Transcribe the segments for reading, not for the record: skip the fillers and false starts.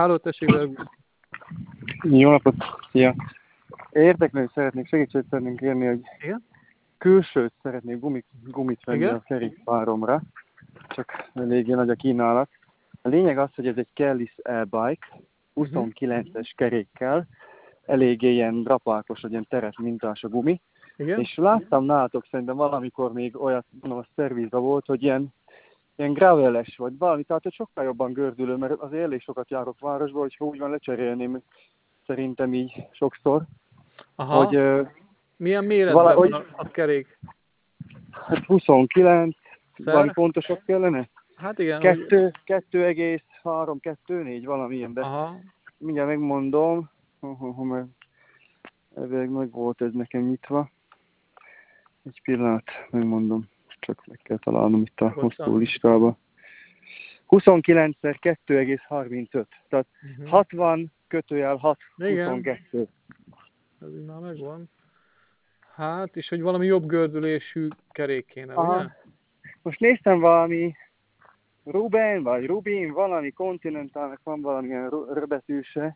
Háló, tessék, Vergus. Jó napot! Szia! Érdeklődni szeretnék, segítséget szeretnénk kérni, hogy Igen? külsőt szeretnék gumit venni Igen? a kerékpáromra, csak eléggé nagy a kínálat. A lényeg az, hogy ez egy Kellis e-bike, 29-es kerékkel, eléggé ilyen drapálkos, ilyen teret mintás a gumi. Igen? És láttam nálatok, szerintem valamikor még olyat, mondom, a szervizben volt, hogy ilyen graveles vagy valami, tehát hogy sokkal jobban gördülő, mert azért elég sokat járok városba, hogyha úgy van, lecserélném szerintem így sokszor. Aha. Hogy milyen méretben valahogy van a kerék? hát 29, valami Szer? pontosabb kellene? Hát igen. 2,3, 2,4 valamilyen, de Aha. mindjárt megmondom, mert elvileg meg volt ez nekem nyitva. Egy pillanat, megmondom, csak meg kell találnom itt a hosszú listába. 29-szer 2,35, tehát 60 kötőjel 6, igen. 22. Ez így már megvan. Hát, és hogy valami jobb gördülésű kerék kéne, ugye? Most néztem valami Ruben, vagy Rubin, valami Continentalnek van valamilyen röbetűse.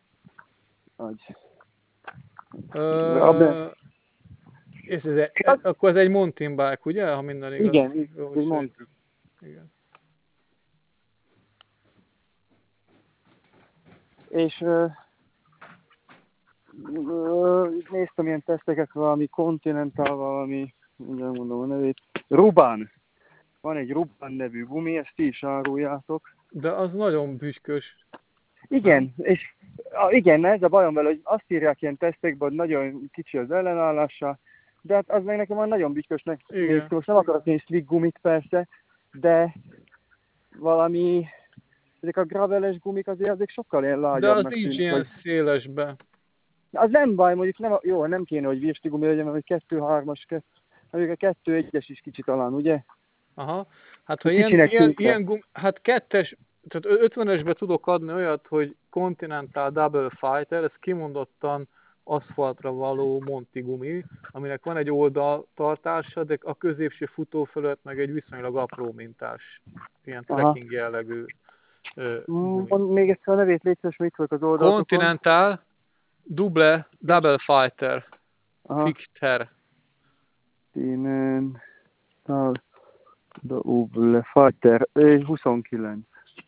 És akkor ez egy mountain bike, ugye? Ha minden igaz. Igen, jó, így mondtam. Igen. És néztem ilyen teszteket, valami Continental, valami, mindjárt mondom a nevét, Ruban. Van egy Ruban nevű gumi, ezt ti is áruljátok. De az nagyon büszkös. Igen, és igen, ez a bajom vele, hogy azt írják ilyen tesztekben, hogy nagyon kicsi az ellenállása, de hát az meg nekem már nagyon büszkösnek néz ki. Most nem akarok én slick gumit persze, de valami, ezek a graveles gumik azért azok sokkal ilyen lágyabbnak. De az nincs ilyen szélesbe. Az nem baj, mondjuk nem, jó, nem kéne, hogy virsti gumi legyen, mert 2-3-as, mondjuk a 2-1-es is kicsi talán, ugye? Aha, hát ha ilyen gumi, hát kettes, tehát 50-esbe tudok adni olyat, hogy Continental Double Fighter, ez kimondottan aszfaltra való Monti gumi, aminek van egy oldaltartása, de a középső futó fölött meg egy viszonylag apró mintás, ilyen trekking jellegű gumi. Még egyszer a nevét légy szíves, mit volt az oldaltokon? Continental Double Fighter. Fichter. Continental Double Fighter 29.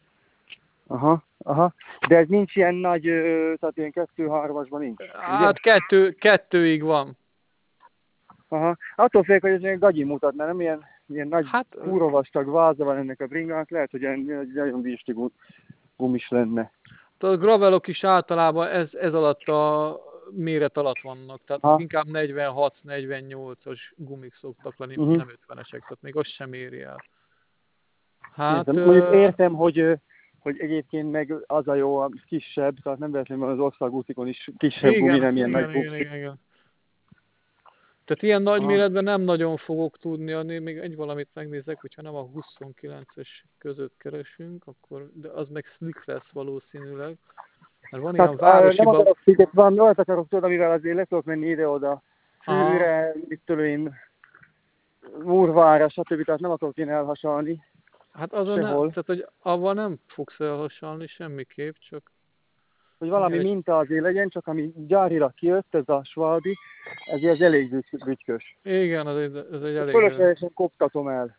Aha. De ez nincs ilyen nagy, tehát ilyen 2-3-asban nincs. Hát kettőig van. Aha. Attól félek, hogy ez még gagyi mutatna, nem ilyen nagy kúrovastag váza van ennek a bringának, lehet, hogy egy nagyon bírsti gumis lenne. A gravelok is általában ez alatt a méret alatt vannak, tehát inkább 46-48-as gumik szoktak lenni, nem 50-esek, tehát még azt sem éri el. Hát, mondjuk értem, hogy egyébként meg az a jó, a kisebb, tehát nem véletlenül az országútikon is kisebb gumi, nem ilyen nagy gumi. Igen. Tehát ilyen nagy méretben nem nagyon fogok tudni adni, még egy valamit megnézek, hogyha nem a 29-es között keresünk, akkor, de az meg slick lesz valószínűleg. Mert van ilyen városiban... Nem akarok slicket, van, olyat akarok tudni, amivel azért le tudok menni ide-oda, Fűre, mit tudom én, Murvára, stb. Tehát nem akarok én elhasalni. Hát azon nem, tehát hogy avval nem fogsz elhasalni semmiképp, csak... Hogy valami minta azért legyen, csak ami gyárilag kijött, ez a Schwalbe, ez elég bütykös. Igen, ez egy elég... Fölöslegesen koptatom el.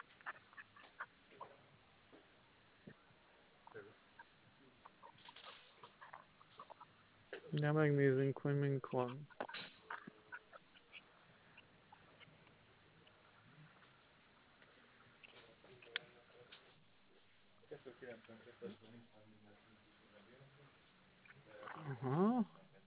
Ja, megnézzünk, hogy mink van. Aha.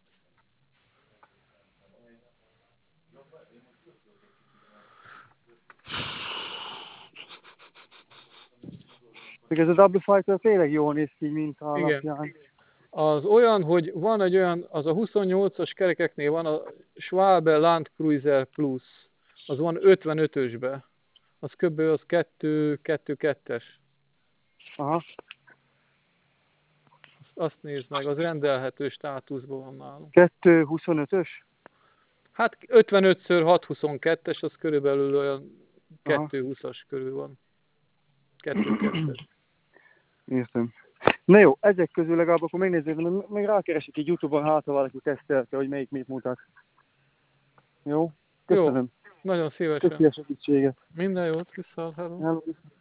Ez a Double Fighter tényleg jól néz ki, mint alapján. Az olyan, hogy van egy olyan, az a 28-as kerekeknél van a Schwalbe Land Cruiser Plus, az van 55-ösbe, az kb. Az 2-2-2-es. Aha. Azt nézd meg, az rendelhető státuszban van nálunk. 2-25-ös? Hát 55x622-es, az körülbelül olyan 2-20-as körül van. 2-2-es. Értem. Na jó, ezek közül legalább akkor megnézzük, még rákeresek egy YouTube-on, ha valaki tesztelte, hogy melyik mit mutat. Jó? Köszönöm. Jó, nagyon szívesen. Köszönöm a segítséget. Minden jót, viszont.